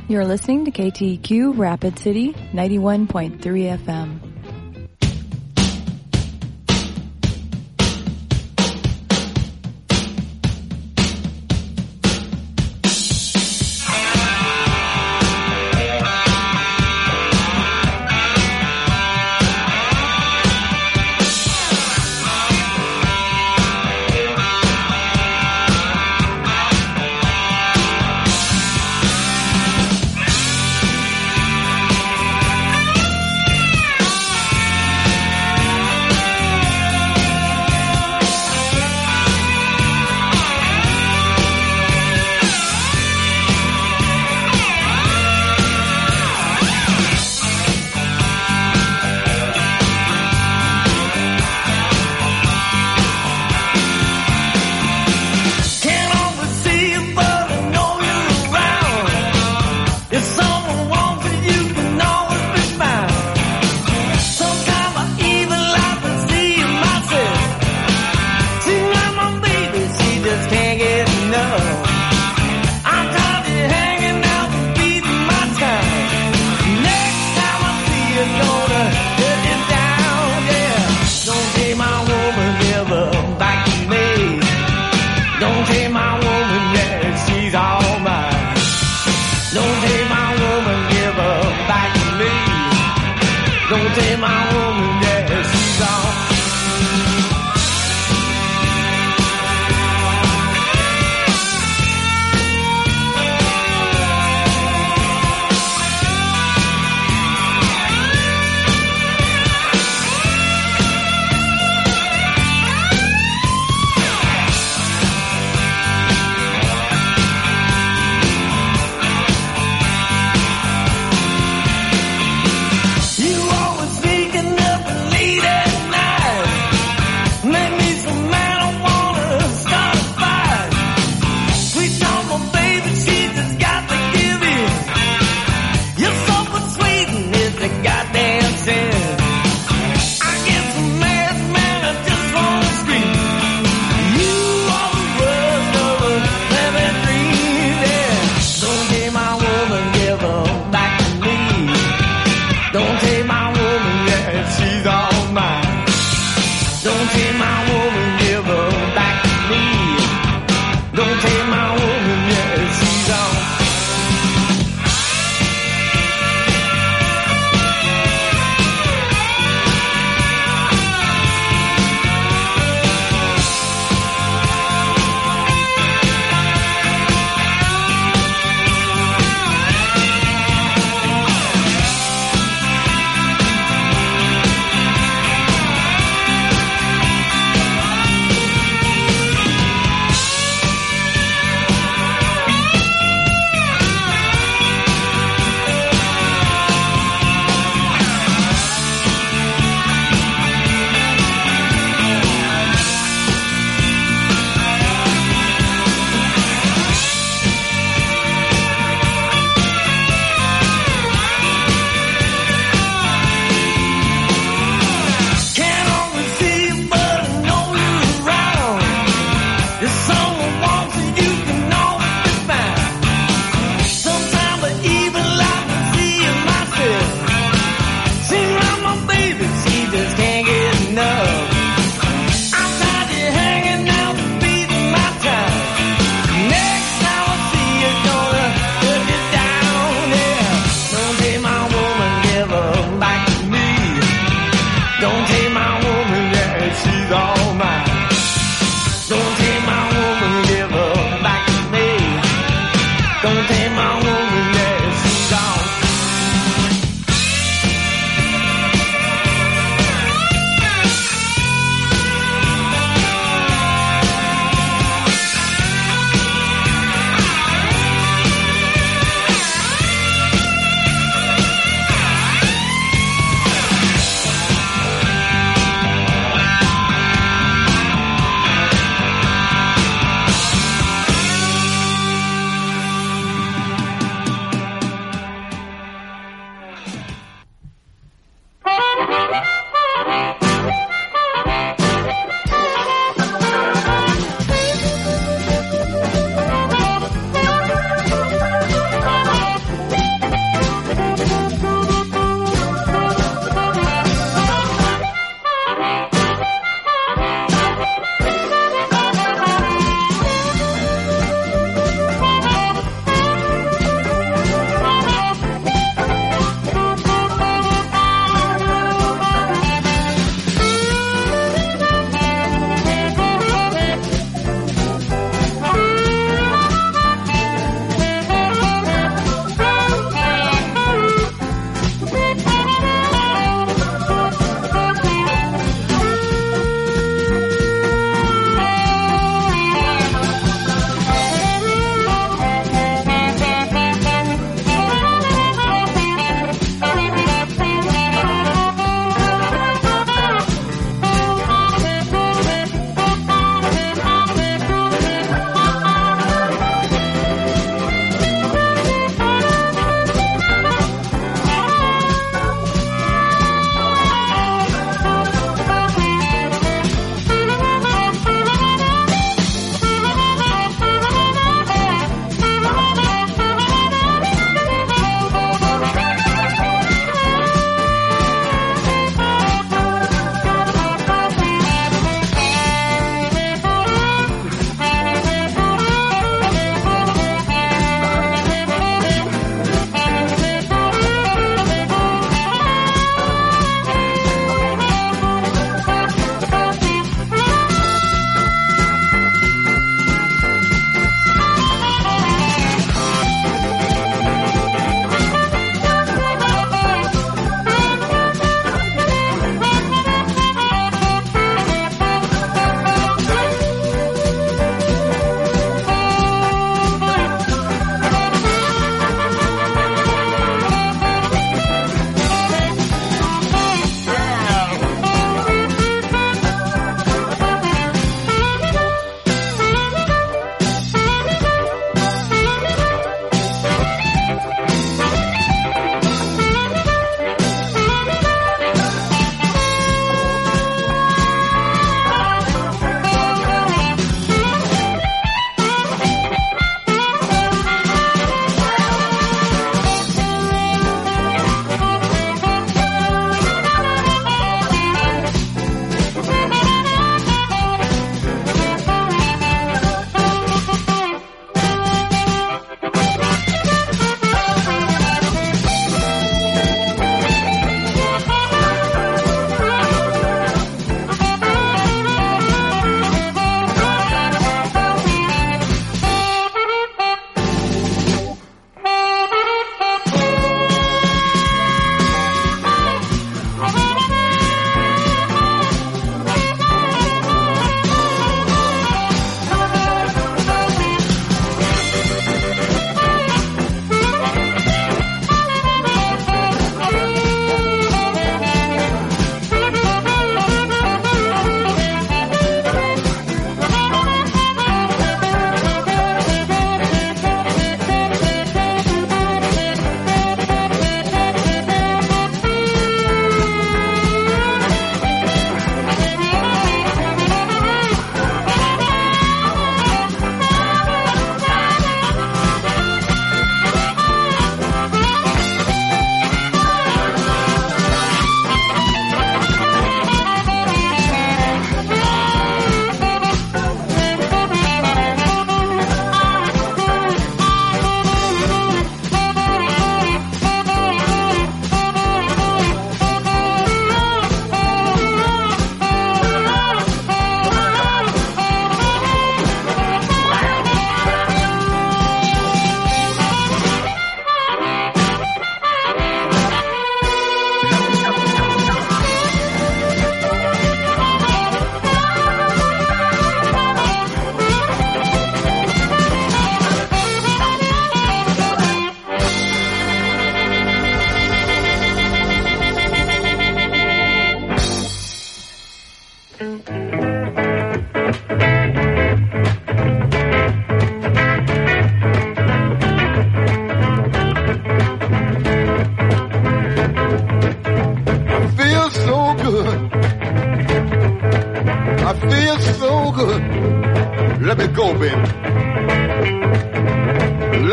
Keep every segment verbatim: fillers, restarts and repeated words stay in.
You're listening to K T Q Rapid City ninety-one point three F M.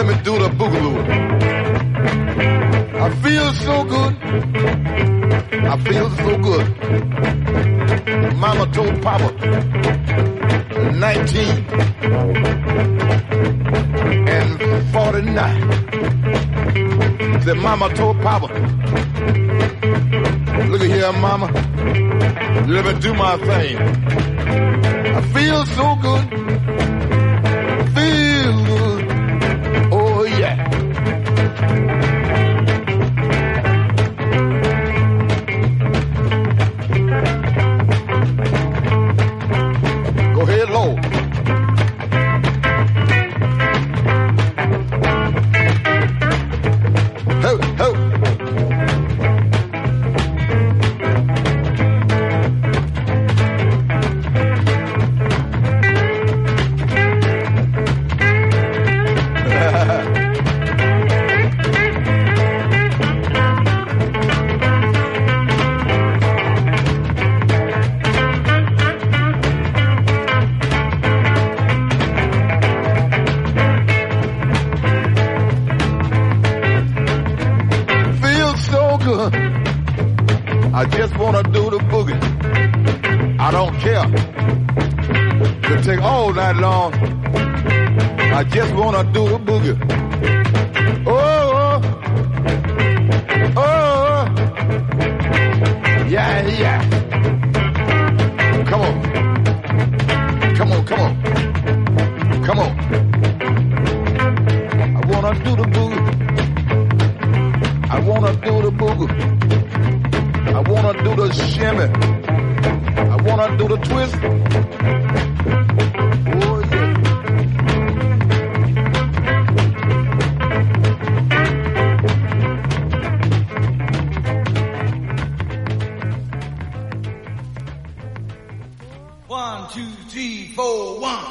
let me do the boogaloo. I feel so good. I feel so good. Mama told Papa, nineteen and forty-nine. Said Mama told Papa, look at here, Mama, let me do my thing. I feel so good. Feel good. Oh yeah. Go ahead, Lord. Ho, ho. I just want to do the boogie. I don't care. It'll take all night long. I just want to do the boogie. Oh, oh, oh, yeah, yeah. Come on. Come on, come on. Come on. I want to do the boogie. I want to do the boogie. I wanna do the shimmy. I wanna do the twist. Oh yeah. One, two, three, four, one.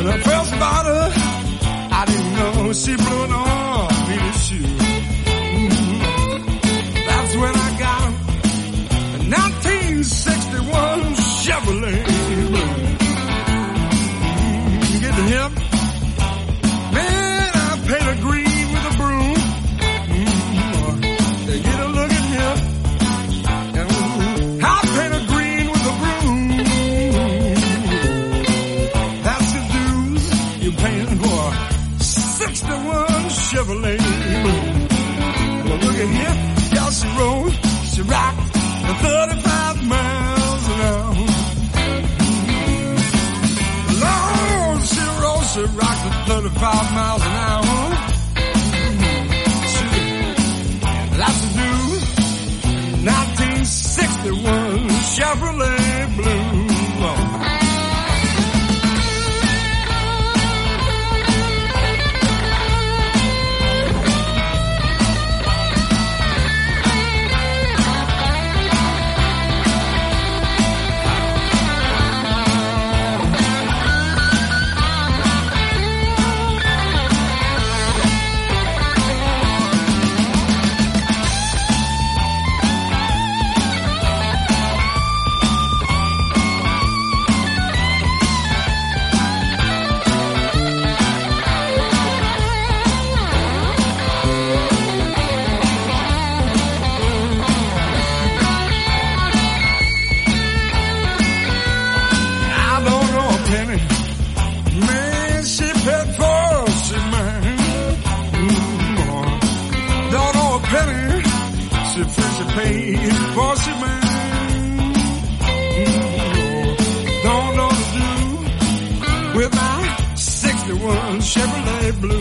I first bought her, I didn't know she blew it off me to shoot. Mm-hmm. That's when I got her, a nineteen sixty-one Chevrolet. Mm-hmm. Get to him, man, I paint a green with a broom. Mm-hmm. They get a look at him, and I paint a green with a broom. That's the dues you're paying for sixty-one Chevrolet. Well, look at here, y'all, she rode, she rocked at thirty-five miles an hour. Lord, she rode, she rocked at thirty-five miles an hour. She, that's the dude, nineteen sixty-one Chevrolet Blue. Paid for she man. Don't know what to do with my sixty-one Chevrolet Blue.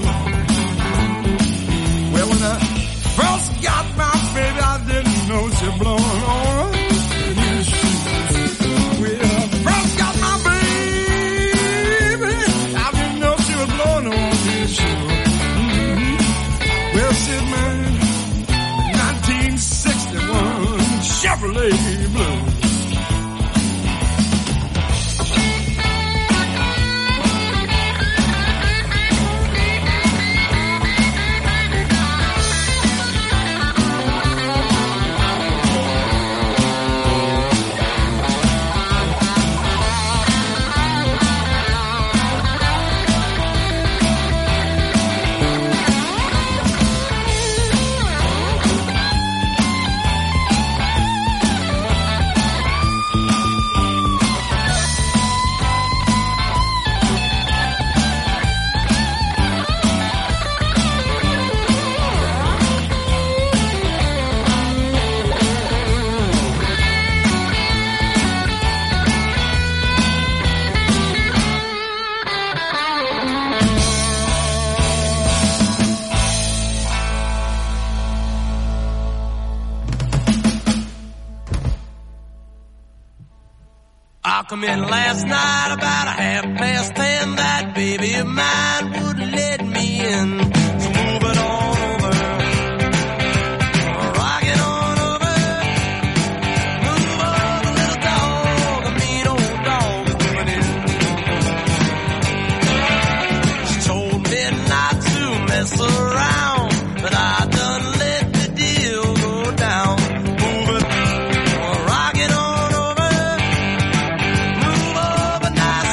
Well, when I first got my baby, I didn't know she blowing on his shoes. When I first got my baby, I didn't know she was blowing on his shoes. Mm-hmm. Well, shit, man, nineteen sixty-one Chevrolet Blue. I come in last night about a half past ten. That baby of mine wouldn't let me in. So move it on over, rock it on over, move over, little dog, a mean old dog is coming in. She told me not to mess around, but I done let the deal go down. Move it, rock it on over, move over nice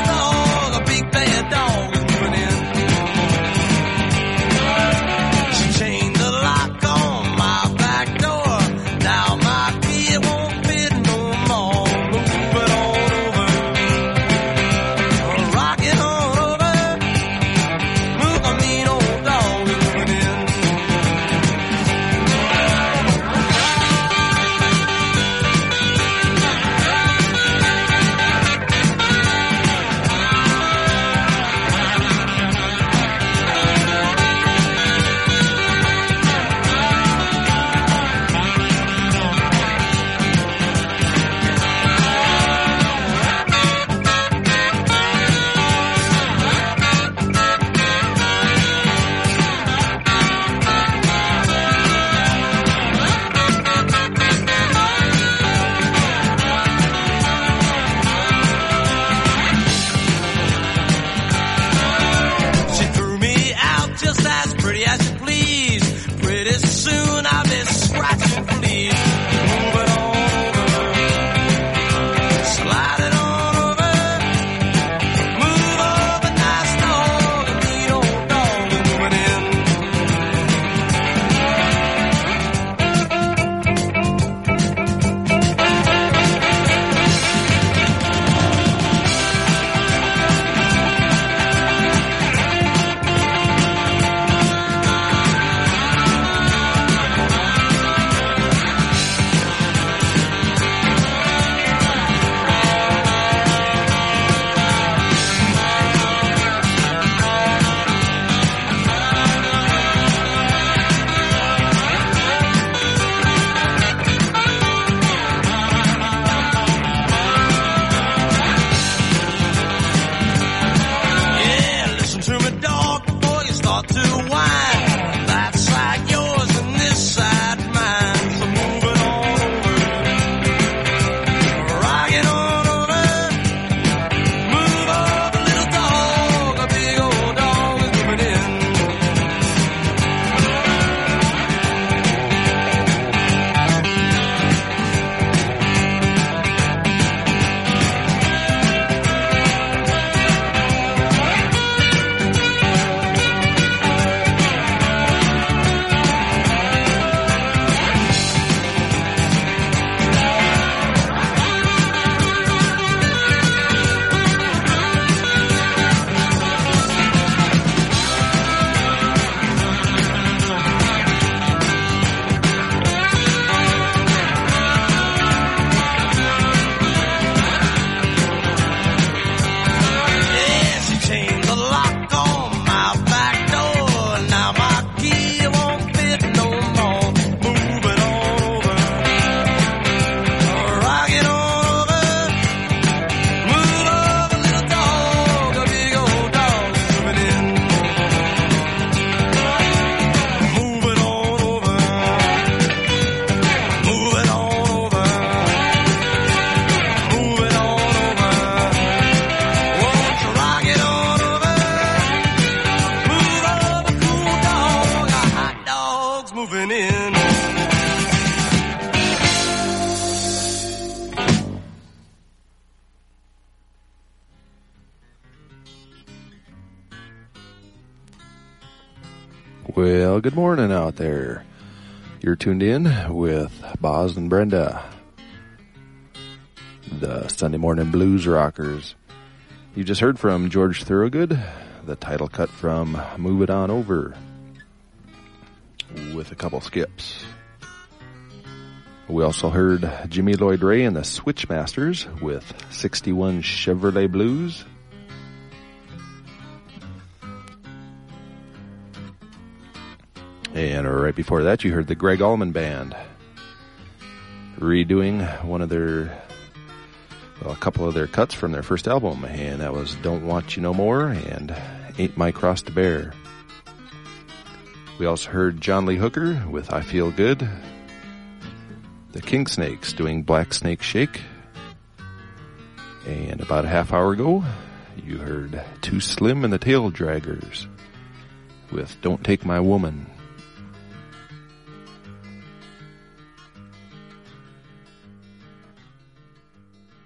Well, good morning out there. You're tuned in with Boz and Brenda, the Sunday Morning Blues Rockers. You just heard from George Thorogood, the title cut from Move It On Over, with a couple skips. We also heard Jimmy Lloyd Ray and the Switchmasters with sixty-one Chevrolet Blues. And right before that, you heard the Greg Allman Band redoing one of their, well, a couple of their cuts from their first album, and that was Don't Want You No More and Ain't My Cross to Bear. We also heard John Lee Hooker with I Feel Good, the King Snakes doing Black Snake Shake, and about a half hour ago, you heard Too Slim and the Tail Draggers with Don't Take My Woman.